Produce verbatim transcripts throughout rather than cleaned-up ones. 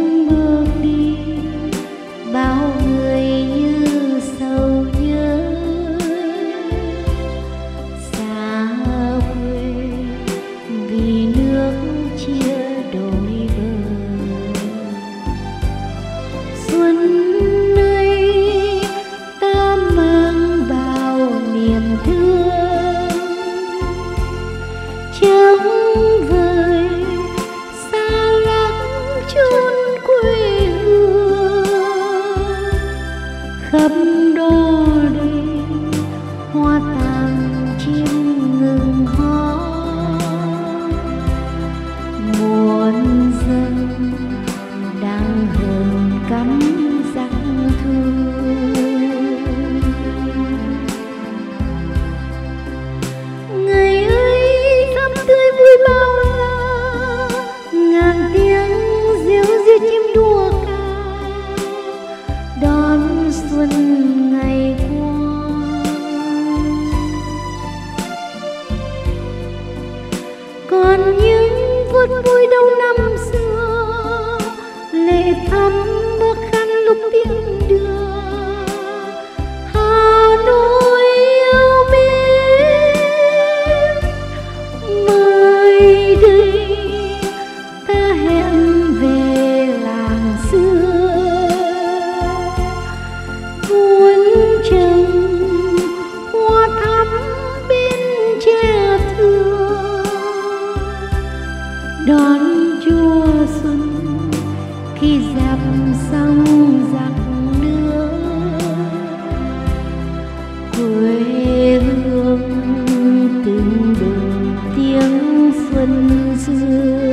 anh bước đi, bao người như sầu nhớ xa quê vì nước chia đôi bờ. Xuân nay ta mang bao niềm thương, trống vời xa lắc chốn quê hương. Khắp đô đây hoa tàn chim ngừng hót, muôn dân đang hờn cắm giặc thương. Ngày ấy thắm tươi vui bao la, ngàn tiếng ríu ríu chim đua ca đón xuân ngày qua. Còn những phút vui đầu năm xưa, lệ thắm bước khăn lúc tiễn đưa Hà Nội yêu mến. Mai đây ta hẹn về làng xưa, muốn trồng hoa thắm bên tre thưa, đón chùa xuân khi dẹp xong giặc nước. Quê hương từng bừng tiếng xuân xưa.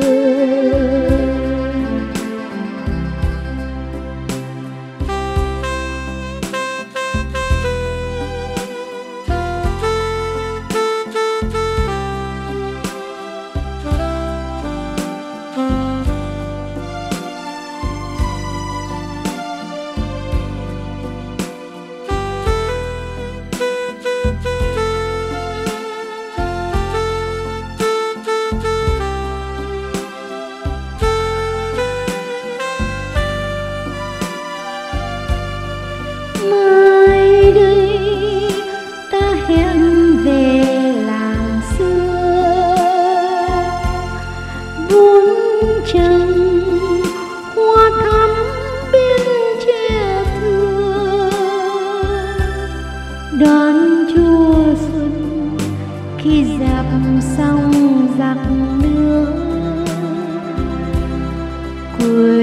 Mai đây ta hẹn về làng xưa, muốn trồng hoa thắm bên tre thưa, đón chùa xuân khi dẹp xong giặc nước. Quê